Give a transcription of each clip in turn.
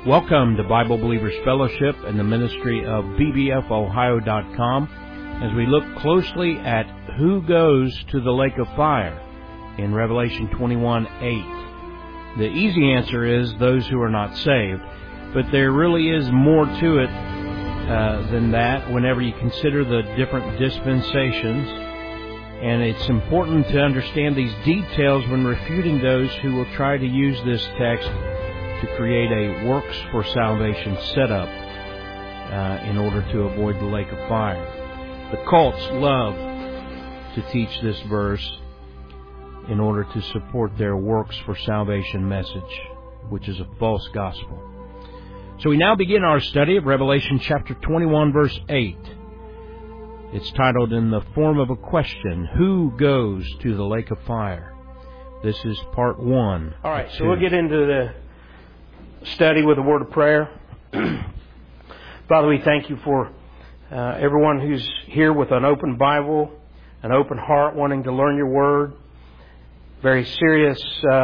Welcome to Bible Believers Fellowship and the ministry of bbfohio.com as we look closely at who goes to the lake of fire in Revelation 21:8. The easy answer is those who are not saved, but there really is more to it than that whenever you consider the different dispensations, and it's important to understand these details when refuting those who will try to use this text to create a works for salvation setup in order to avoid the lake of fire. The cults love to teach this verse in order to support their works for salvation message, which is a false gospel. So we now begin our study of Revelation chapter 21, verse 8. It's titled in the form of a question, who goes to the lake of fire? This is part 1. All right, so we'll get into the study with a word of prayer. Father, we thank you for everyone who's here with an open Bible, an open heart, wanting to learn your word. Very serious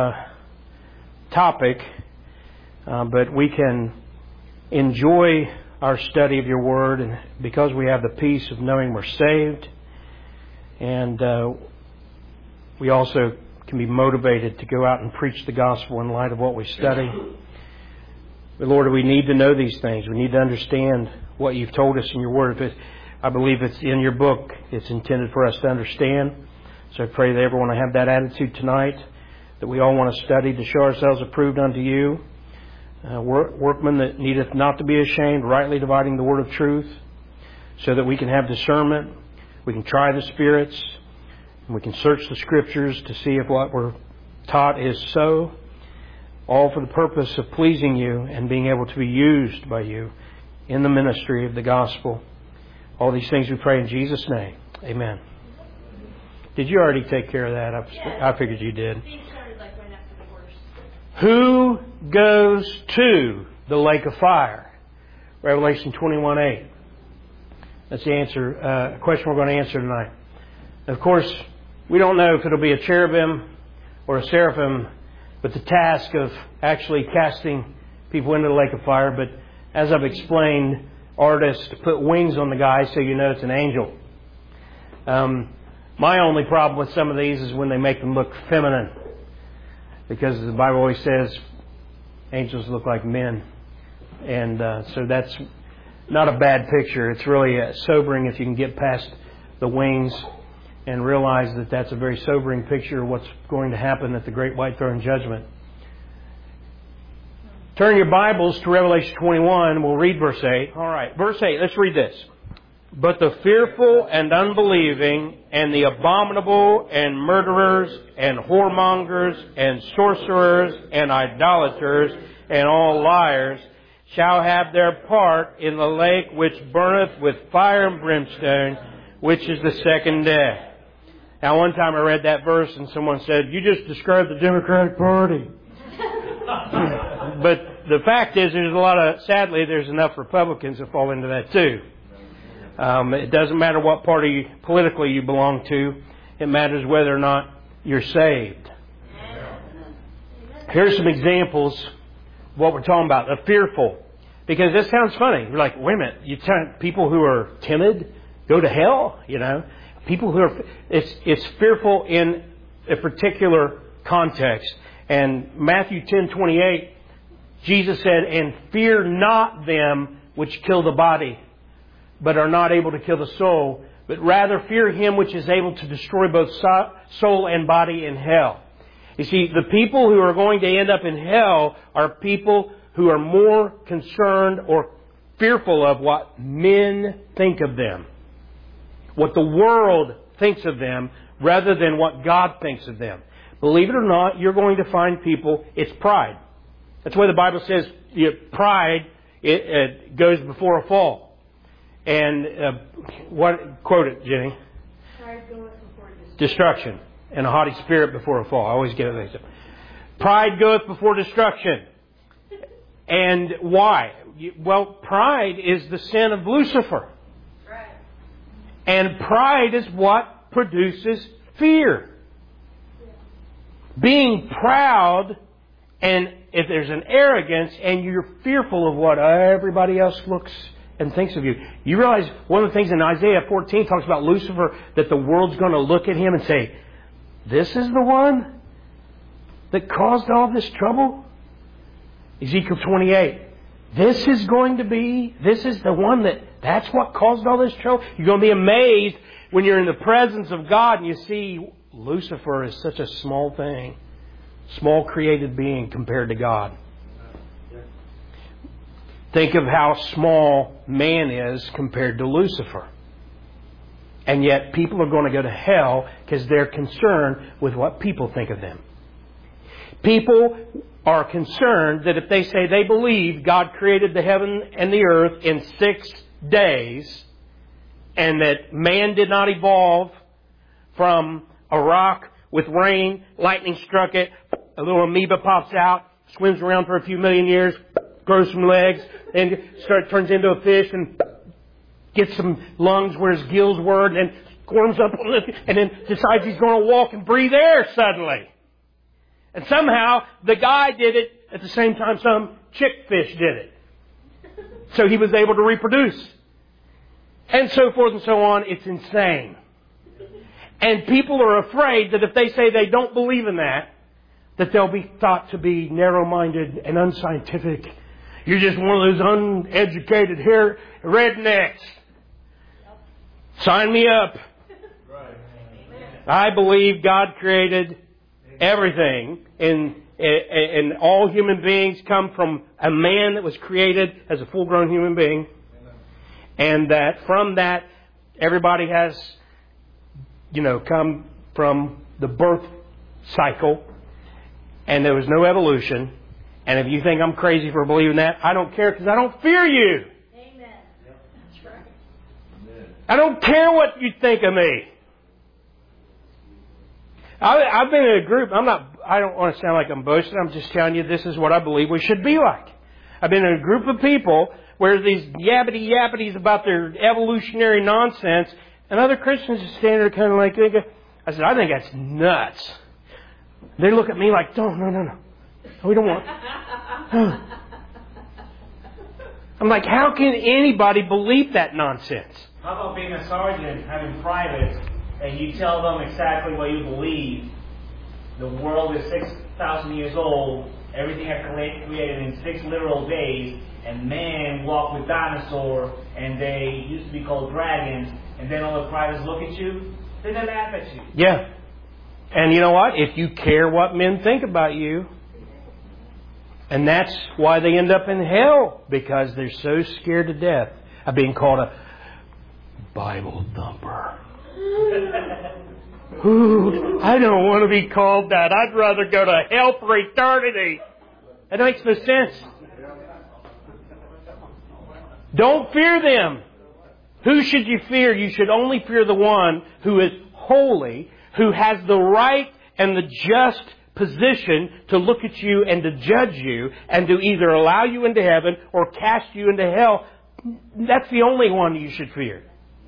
topic, but we can enjoy our study of your word, and because we have the peace of knowing we're saved, and we also can be motivated to go out and preach the gospel in light of what we study. But Lord, we need to know these things. We need to understand what you've told us in your word. I believe it's in your book. It's intended for us to understand. So I pray that everyone will have that attitude tonight, that we all want to study to show ourselves approved unto you. Workmen that needeth not to be ashamed, rightly dividing the word of truth, so that we can have discernment, we can try the spirits, and we can search the scriptures to see if what we're taught is so, all for the purpose of pleasing you and being able to be used by you in the ministry of the gospel. All these things we pray in Jesus' name. Amen. Did you already take care of that? I figured you did. Who goes to the lake of fire? Revelation 21:8. That's the answer. Question we're going to answer tonight. Of course, we don't know if it'll be a cherubim or a seraphim, but the task of actually casting people into the lake of fire. But as I've explained, artists put wings on the guy so you know it's an angel. My only problem with some of these is when they make them look feminine, because the Bible always says angels look like men. And so that's not a bad picture. It's really sobering if you can get past the wings and realize that that's a very sobering picture of what's going to happen at the Great White Throne Judgment. Turn your Bibles to Revelation 21. We'll read verse 8. All right, verse 8. Let's read this. But the fearful and unbelieving and the abominable and murderers and whoremongers and sorcerers and idolaters and all liars shall have their part in the lake which burneth with fire and brimstone, which is the second death. Now, one time I read that verse and someone said, you just described the Democratic Party. But the fact is, sadly, there's enough Republicans that fall into that too. It doesn't matter what party politically you belong to. It matters whether or not you're saved. Here's some examples of what we're talking about. The fearful. Because this sounds funny. You're like, wait a minute. You tell people who are timid go to hell? You know, people who are... It's fearful in a particular context. And Matthew 10:28, Jesus said, and fear not them which kill the body, but are not able to kill the soul, but rather fear Him which is able to destroy both soul and body in hell. You see, the people who are going to end up in hell are people who are more concerned or fearful of what men think of them, what the world thinks of them, rather than what God thinks of them. Believe it or not, you're going to find people, it's pride. That's why the Bible says pride it goes before a fall. And quote it, Jenny. Pride goeth before destruction, and a haughty spirit before a fall. I always get it mixed up. Pride goeth before destruction. And why? Well, pride is the sin of Lucifer. Right. And pride is what produces fear. Yeah. Being proud And if there's an arrogance and you're fearful of what everybody else looks and thinks of you, you realize one of the things in Isaiah 14 talks about Lucifer, that the world's going to look at him and say, this is the one that caused all this trouble? Ezekiel 28. This is the one that's what caused all this trouble? You're going to be amazed when you're in the presence of God and you see Lucifer is such a small thing. Small created being compared to God. Think of how small man is compared to Lucifer. And yet people are going to go to hell because they're concerned with what people think of them. People are concerned that if they say they believe God created the heaven and the earth in 6 days, and that man did not evolve from a rock with rain, lightning struck it, a little amoeba pops out, swims around for a few million years, grows some legs, and turns into a fish and gets some lungs where his gills were, and then squirms up and then decides he's going to walk and breathe air suddenly. And somehow the guy did it at the same time some chick fish did it. So he was able to reproduce. And so forth and so on. It's insane. And people are afraid that if they say they don't believe in that they'll be thought to be narrow-minded and unscientific. You're just one of those uneducated rednecks. Sign me up. I believe God created everything, and all human beings come from a man that was created as a full-grown human being, and that from that everybody has, come from the birth cycle, and there was no evolution. And if you think I'm crazy for believing that, I don't care, because I don't fear you. Amen. That's right. I don't care what you think of me. I've been in a group. I don't want to sound like I'm boasting. I'm just telling you this is what I believe we should be like. I've been in a group of people where these yappities about their evolutionary nonsense, and other Christians just stand there kind of like, I said, I think that's nuts. They look at me like, no. We don't want. I'm like, how can anybody believe that nonsense? How about being a sergeant, having privates, and you tell them exactly what you believe? The world is 6,000 years old. Everything got created in 6 literal days, and man walked with dinosaurs, and they used to be called dragons. And then all the privates look at you, they laugh at you. Yeah. And you know what? If you care what men think about you, and that's why they end up in hell, because they're so scared to death of being called a Bible thumper. Ooh, I don't want to be called that. I'd rather go to hell for eternity. That makes no sense. Don't fear them. Who should you fear? You should only fear the one who is holy, who has the right and the just position to look at you and to judge you and to either allow you into heaven or cast you into hell. That's the only one you should fear.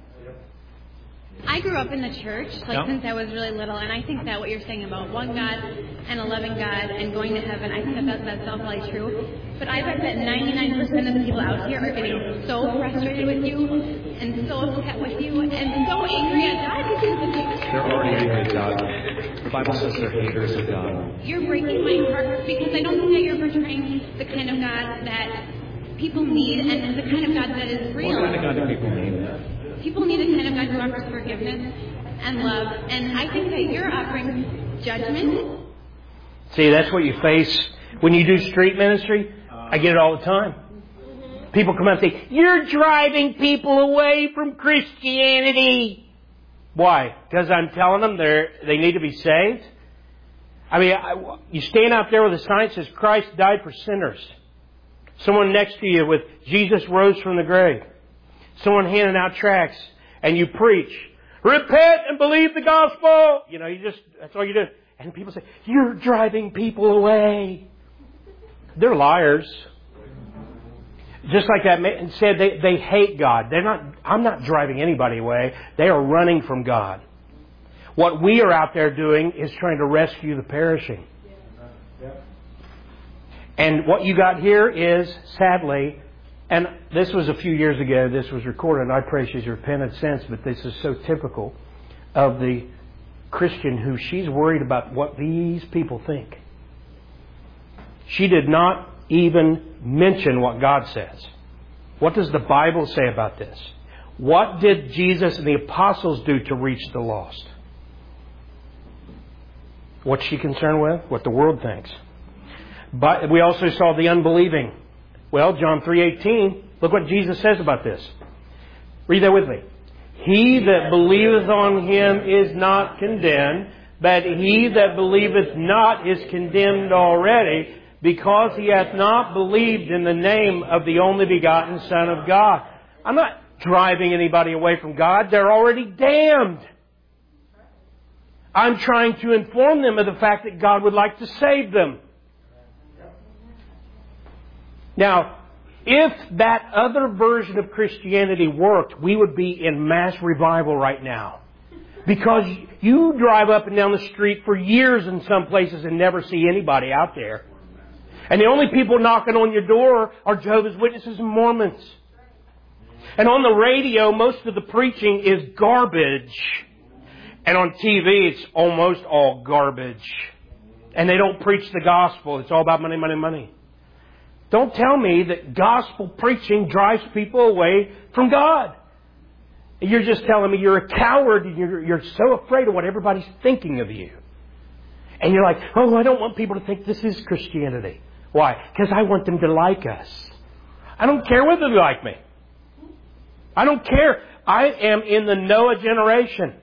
I grew up in the church, since I was really little, and I think that what you're saying about one God and a loving God and going to heaven, I think that's definitely true. But I bet that 99% of the people out here are getting so frustrated with you and so upset with you and so angry at God because of you. They're already angry at God. The Bible says they're haters of God. You're breaking my heart because I don't think that you're portraying the kind of God that people need and the kind of God that is real. What kind of God do people need? People need a kind of God who offers forgiveness and love. And I think that you're offering judgment. See, that's what you face when you do street ministry. I get it all the time. People come up and say, you're driving people away from Christianity. Why? Because I'm telling them they need to be saved? I mean, you stand out there with a sign that says Christ died for sinners. Someone next to you with Jesus rose from the grave. Someone handing out tracts, and you preach, repent and believe the gospel. That's all you do. And people say, you're driving people away. They're liars. Just like that man said, they hate God. I'm not driving anybody away. They are running from God. What we are out there doing is trying to rescue the perishing. And what you got here is, sadly, and this was a few years ago, this was recorded, and I pray she's repented since, but this is so typical of the Christian who she's worried about what these people think. She did not even mention what God says. What does the Bible say about this? What did Jesus and the apostles do to reach the lost? What's she concerned with? What the world thinks. But we also saw the unbelieving. Well, John 3:18, look what Jesus says about this. Read that with me. He that believeth on Him is not condemned, but he that believeth not is condemned already, because he hath not believed in the name of the only begotten Son of God. I'm not driving anybody away from God. They're already damned. I'm trying to inform them of the fact that God would like to save them. Now, if that other version of Christianity worked, we would be in mass revival right now. Because you drive up and down the street for years in some places and never see anybody out there. And the only people knocking on your door are Jehovah's Witnesses and Mormons. And on the radio, most of the preaching is garbage. And on TV, it's almost all garbage. And they don't preach the gospel. It's all about money, money, money. Don't tell me that gospel preaching drives people away from God. You're just telling me you're a coward and you're so afraid of what everybody's thinking of you. And you're like, oh, I don't want people to think this is Christianity. Why? Because I want them to like us. I don't care whether they like me. I don't care. I am in the Noah generation.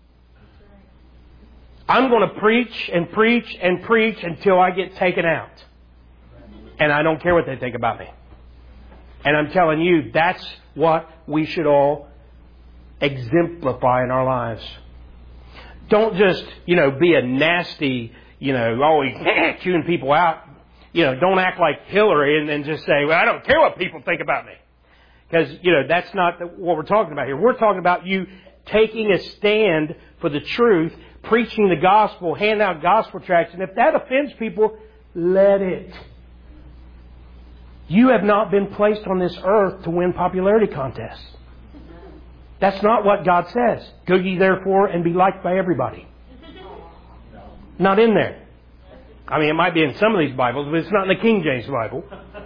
I'm going to preach and preach and preach until I get taken out. And I don't care what they think about me. And I'm telling you, that's what we should all exemplify in our lives. Don't just, be a nasty, always chewing people out. Don't act like Hillary and then just say, well, I don't care what people think about me. Because, that's not what we're talking about here. We're talking about you taking a stand for the truth, preaching the gospel, handing out gospel tracts. And if that offends people, let it. You have not been placed on this earth to win popularity contests. That's not what God says. Go ye therefore and be liked by everybody. Not in there. I mean, it might be in some of these Bibles, but it's not in the King James Bible.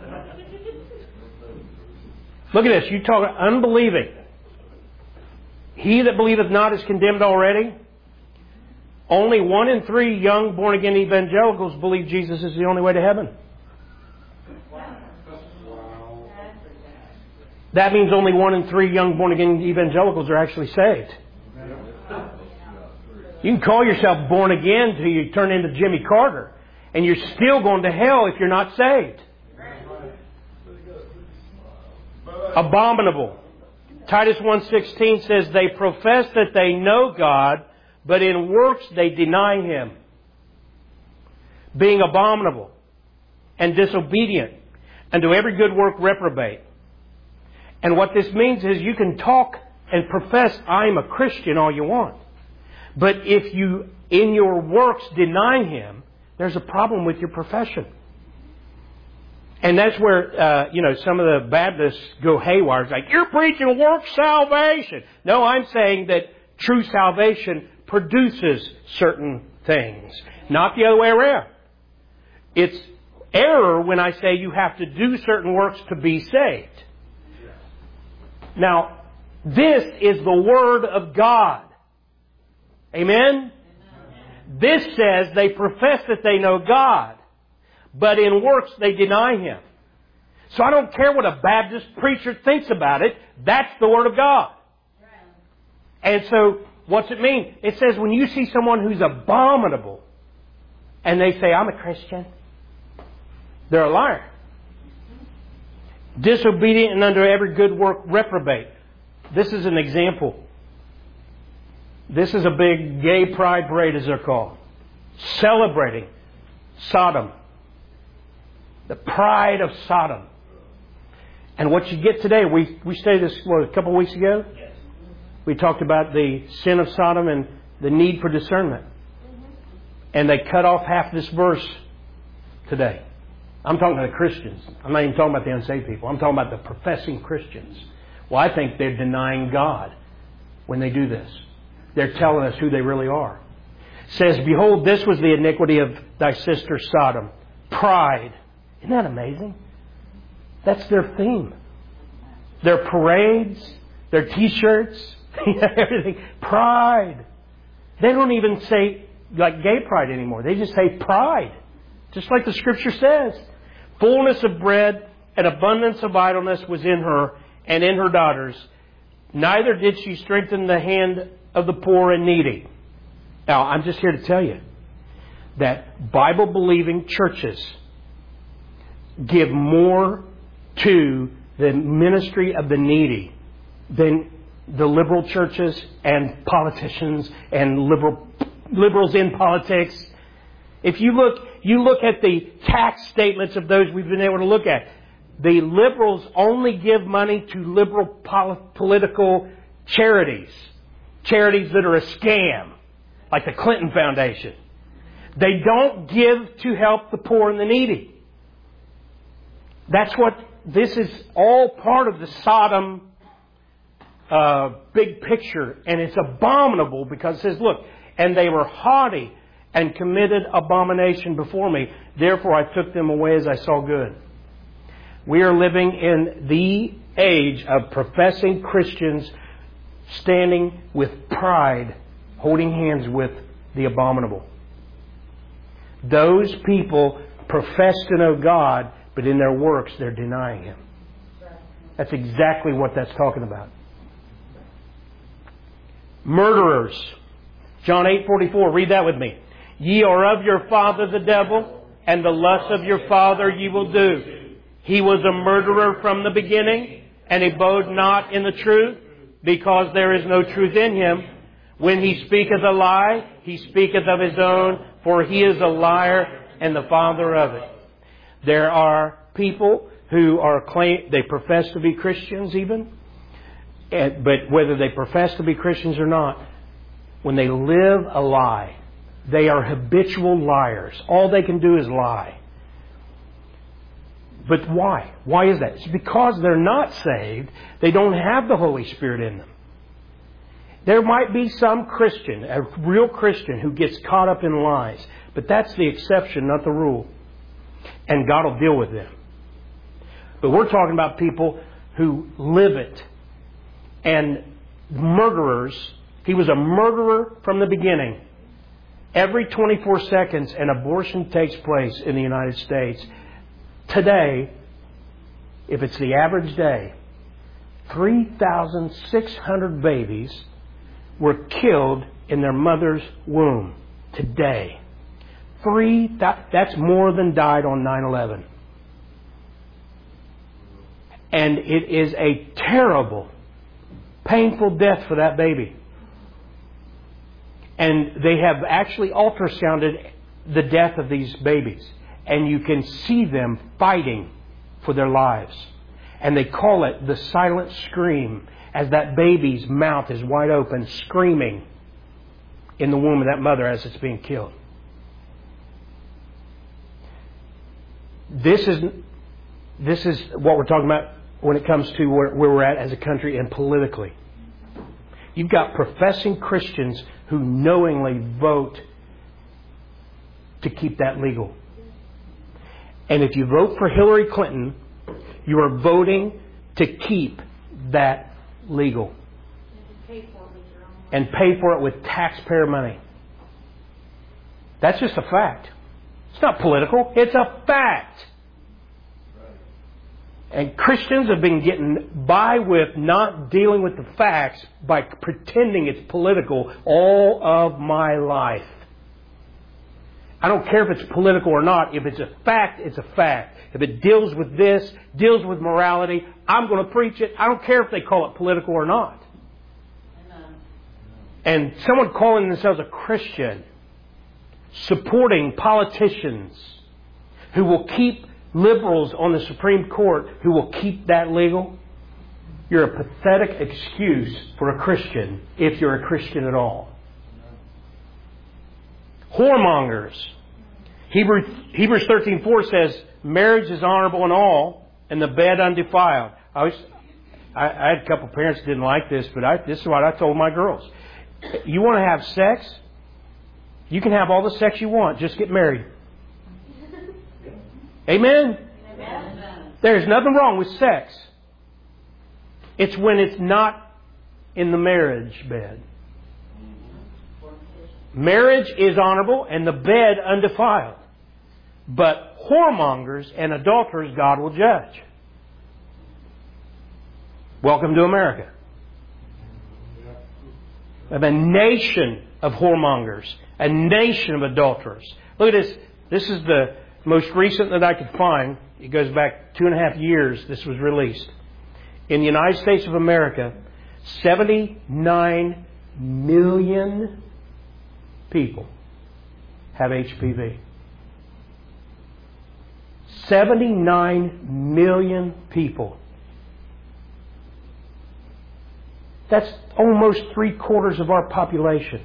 Look at this. You talk unbelieving. He that believeth not is condemned already. Only 1 in 3 young born-again evangelicals believe Jesus is the only way to heaven. That means only 1 in 3 young born-again evangelicals are actually saved. You can call yourself born again till you turn into Jimmy Carter, and you're still going to hell if you're not saved. Abominable. Titus 1:16 says, they profess that they know God, but in works they deny Him. Being abominable and disobedient, and to every good work reprobate. And what this means is you can talk and profess, I'm a Christian all you want. But if you, in your works, deny Him, there's a problem with your profession. And that's where, some of the Baptists go haywire. It's like, you're preaching work salvation. No, I'm saying that true salvation produces certain things. Not the other way around. It's error when I say you have to do certain works to be saved. Now, this is the Word of God. Amen? This says they profess that they know God, but in works they deny Him. So I don't care what a Baptist preacher thinks about it. That's the Word of God. And so, what's it mean? It says when you see someone who's abominable, and they say, I'm a Christian, they're a liar. Disobedient and under every good work reprobate. This is an example. This is a big gay pride parade, as they're called. Celebrating Sodom. The pride of Sodom. And what you get today, we studied this a couple of weeks ago. Yes. We talked about the sin of Sodom and the need for discernment. And they cut off half this verse today. I'm talking to the Christians. I'm not even talking about the unsaved people. I'm talking about the professing Christians. Well, I think they're denying God when they do this. They're telling us who they really are. It says, behold, this was the iniquity of thy sister Sodom. Pride. Isn't that amazing? That's their theme. Their parades, their T-shirts, everything. Pride. They don't even say like gay pride anymore. They just say pride. Just like the Scripture says. Fullness of bread and abundance of idleness was in her and in her daughters. Neither did she strengthen the hand of the poor and needy. Now, I'm just here to tell you that Bible-believing churches give more to the ministry of the needy than the liberal churches and politicians and liberals in politics. If you look at the tax statements of those we've been able to look at, the liberals only give money to liberal political charities that are a scam, like the Clinton Foundation. They don't give to help the poor and the needy. That's what this is, all part of the Sodom big picture. And it's abominable because it says, look, and they were haughty and committed abomination before me. Therefore I took them away as I saw good. We are living in the age of professing Christians standing with pride, holding hands with the abominable. Those people profess to know God, but in their works they're denying Him. That's exactly what that's talking about. Murderers. John 8:44. Read that with me. Ye are of your father the devil, and the lust of your father ye will do. He was a murderer from the beginning, and abode not in the truth, because there is no truth in him. When he speaketh a lie, he speaketh of his own, for he is a liar and the father of it. There are people who they profess to be Christians even, but whether they profess to be Christians or not, when they live a lie, they are habitual liars. All they can do is lie. But why? Why is that? It's because they're not saved. They don't have the Holy Spirit in them. There might be some Christian, a real Christian, who gets caught up in lies. But that's the exception, not the rule. And God will deal with them. But we're talking about people who live it. And murderers. He was a murderer from the beginning. Every 24 seconds an abortion takes place in the United States. Today, if it's the average day, 3,600 babies were killed in their mother's womb today. That's more than died on 9/11. And it is a terrible, painful death for that baby. And they have actually ultrasounded the death of these babies. And you can see them fighting for their lives. And they call it the silent scream, as that baby's mouth is wide open, screaming in the womb of that mother as it's being killed. This is what we're talking about when it comes to where we're at as a country and politically. You've got professing Christians who knowingly vote to keep that legal. And if you vote for Hillary Clinton, you are voting to keep that legal. And pay for it with taxpayer money. That's just a fact. It's not political. It's a fact. And Christians have been getting by with not dealing with the facts by pretending it's political all of my life. I don't care if it's political or not. If it's a fact, it's a fact. If it deals with this, deals with morality, I'm going to preach it. I don't care if they call it political or not. Amen. And someone calling themselves a Christian, supporting politicians who will keep liberals on the Supreme Court, who will keep that legal, you're a pathetic excuse for a Christian, if you're a Christian at all. Whoremongers. Hebrews 13:4 says, marriage is honorable in all, and the bed undefiled. I had a couple parents that didn't like this, but this is what I told my girls. You want to have sex? You can have all the sex you want. Just get married. Amen? Amen. There's nothing wrong with sex. It's when it's not in the marriage bed. Marriage is honorable and the bed undefiled. But whoremongers and adulterers God will judge. Welcome to America. Of a nation of whoremongers. A nation of adulterers. Look at this. This is the most recent that I could find. It goes back 2.5 years this was released. In the United States of America, 79 million people have HPV. 79 million people. That's almost 3/4 of our population.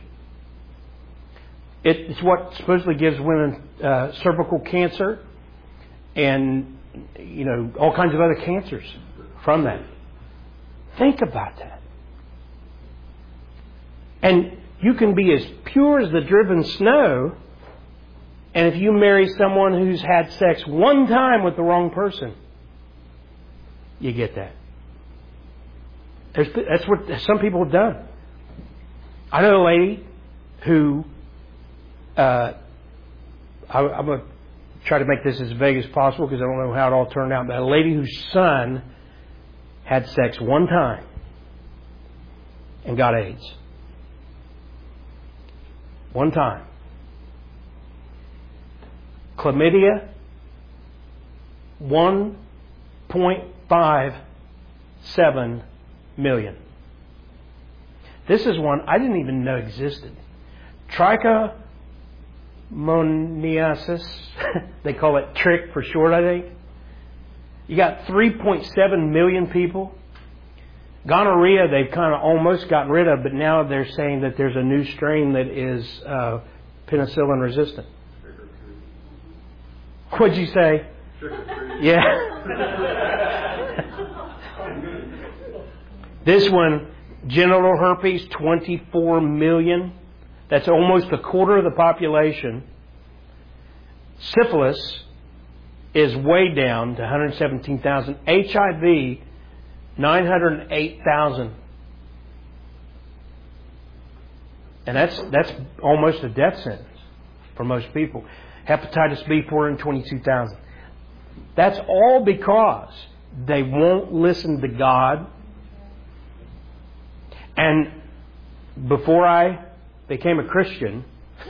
It's what supposedly gives women cervical cancer and, all kinds of other cancers from that. Think about that. And you can be as pure as the driven snow, and if you marry someone who's had sex one time with the wrong person, you get that. That's what some people have done. I know a lady who, I'm going to try to make this as vague as possible because I don't know how it all turned out, but a lady whose son had sex one time and got AIDS. One time. Chlamydia, 1.57 million. This is one I didn't even know existed. Trichomoniasis, they call it TRIC for short, I think. You got 3.7 million people. Gonorrhea, they've kind of almost gotten rid of, but now they're saying that there's a new strain that is penicillin resistant. What'd you say? Yeah. This one, genital herpes, 24 million. That's almost 1/4 of the population. Syphilis is way down to 117,000. HIV, 908,000. And that's almost a death sentence for most people. Hepatitis B, 422,000. That's all because they won't listen to God. And before I became a Christian,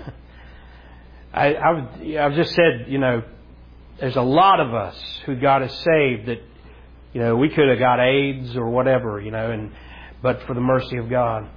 I've just said, there's a lot of us who got us saved that, we could have got AIDS or whatever, but for the mercy of God.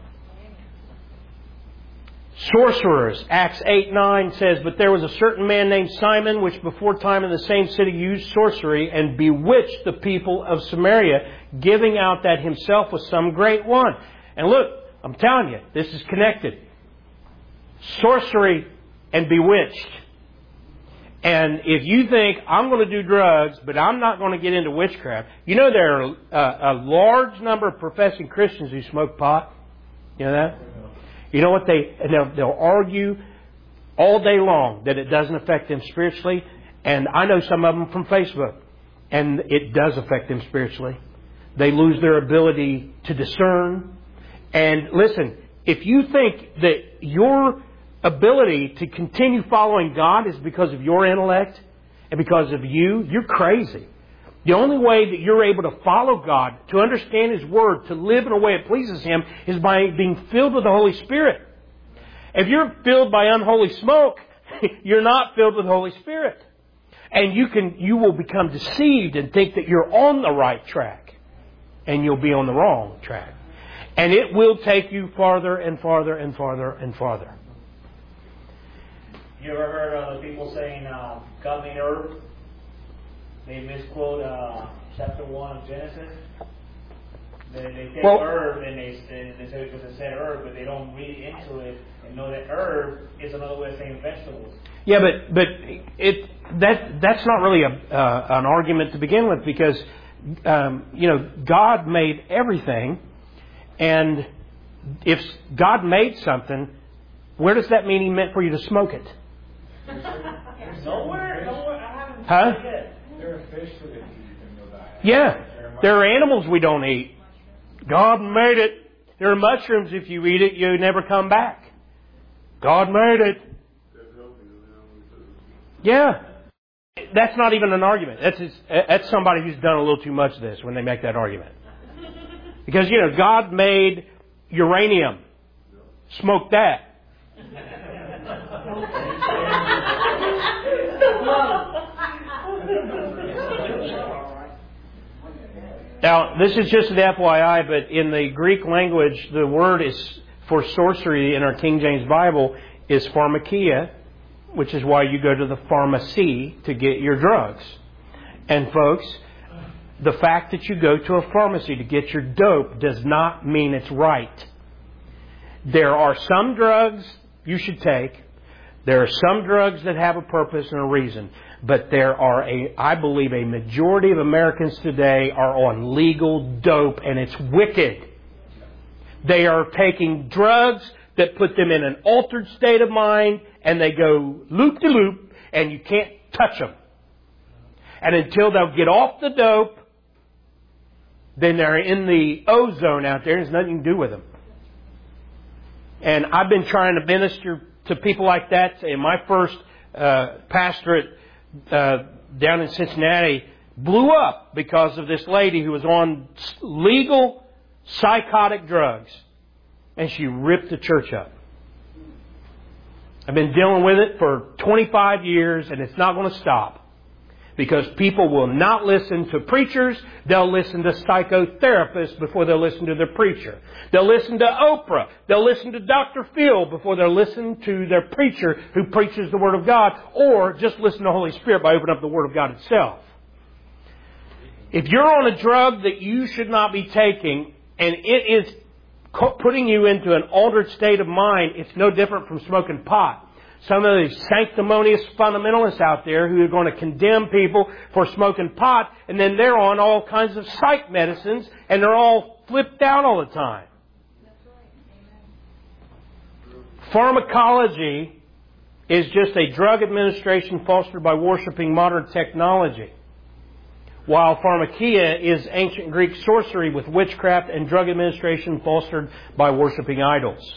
Sorcerers, Acts 8:9 says, but there was a certain man named Simon, which before time in the same city used sorcery and bewitched the people of Samaria, giving out that himself was some great one. And look, I'm telling you, this is connected. Sorcery and bewitched. And if you think, I'm going to do drugs, but I'm not going to get into witchcraft. There are a large number of professing Christians who smoke pot. You know that? You know what they'll argue all day long that it doesn't affect them spiritually. And I know some of them from Facebook. And it does affect them spiritually. They lose their ability to discern. And listen, if you think that your ability to continue following God is because of your intellect and because of you're crazy. The only way that you're able to follow God, to understand His Word, to live in a way that pleases Him, is by being filled with the Holy Spirit. If you're filled by unholy smoke, you're not filled with the Holy Spirit. And you will become deceived and think that you're on the right track. And you'll be on the wrong track. And it will take you farther and farther and farther and farther. You ever heard of people saying God made earth? They misquote chapter 1 of Genesis. They take herb and they say because it said herb, but they don't read into it and know that herb is another way of saying vegetables. Yeah, but that's not really an argument to begin with, because God made everything, and if God made something, where does that mean He meant for you to smoke it? Nowhere. I haven't. Huh? There are fish that you can go buy. Yeah, there are animals we don't eat. God made it. There are mushrooms. If you eat it, you never come back. God made it. Yeah. That's not even an argument. That's somebody who's done a little too much of this when they make that argument. Because, God made uranium. Smoke that. Now, this is just an FYI, but in the Greek language, the word is for sorcery in our King James Bible is pharmakia, which is why you go to the pharmacy to get your drugs. And folks, the fact that you go to a pharmacy to get your dope does not mean it's right. There are some drugs you should take. There are some drugs that have a purpose and a reason. But there are I believe a majority of Americans today are on legal dope, and it's wicked. They are taking drugs that put them in an altered state of mind, and they go loop-de-loop, and you can't touch them. And until they'll get off the dope, then they're in the ozone out there, and there's nothing you can do with them. And I've been trying to minister to people like that. In my first pastorate down in Cincinnati blew up because of this lady who was on legal psychotic drugs. And she ripped the church up. I've been dealing with it for 25 years, and it's not going to stop. Because people will not listen to preachers. They'll listen to psychotherapists before they'll listen to their preacher. They'll listen to Oprah. They'll listen to Dr. Phil before they'll listen to their preacher who preaches the Word of God. Or just listen to the Holy Spirit by opening up the Word of God itself. If you're on a drug that you should not be taking, and it is putting you into an altered state of mind, it's no different from smoking pot. Some of these sanctimonious fundamentalists out there who are going to condemn people for smoking pot, and then they're on all kinds of psych medicines, and they're all flipped out all the time. That's right. Amen. Pharmacology is just a drug administration fostered by worshiping modern technology, while pharmakia is ancient Greek sorcery with witchcraft and drug administration fostered by worshiping idols.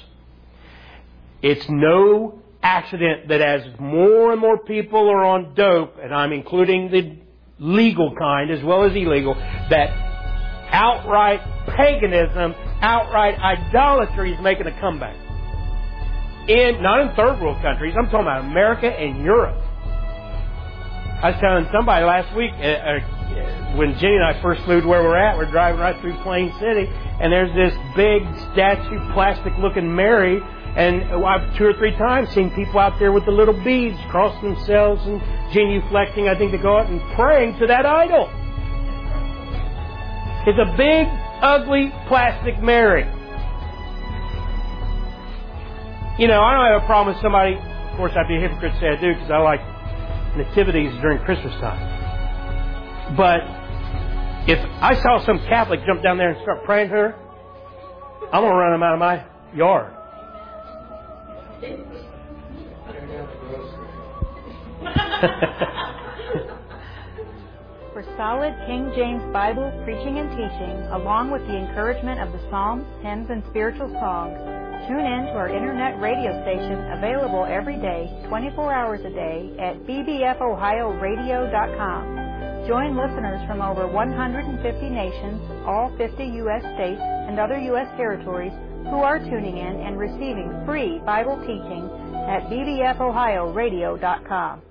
It's no accident that as more and more people are on dope, and I'm including the legal kind as well as illegal, that outright paganism, outright idolatry is making a comeback. Not in third world countries, I'm talking about America and Europe. I was telling somebody last week, when Jenny and I first flew to where we're at, we're driving right through Plain City, and there's this big statue, plastic-looking Mary. And I've 2 or 3 times seen people out there with the little beads crossing themselves and genuflecting. I think they go out and praying to that idol. It's a big, ugly plastic Mary. I don't have a problem with somebody. Of course, I'd be a hypocrite to say I do, because I like nativities during Christmas time. But if I saw some Catholic jump down there and start praying to her, I'm going to run them out of my yard. For solid King James Bible preaching and teaching, along with the encouragement of the Psalms, hymns, and spiritual songs, tune in to our internet radio station, available every day, 24 hours a day, at bbfohioradio.com. Join listeners from over 150 nations, all 50 U.S. states, and other U.S. territories who are tuning in and receiving free Bible teaching at bbfohioradio.com.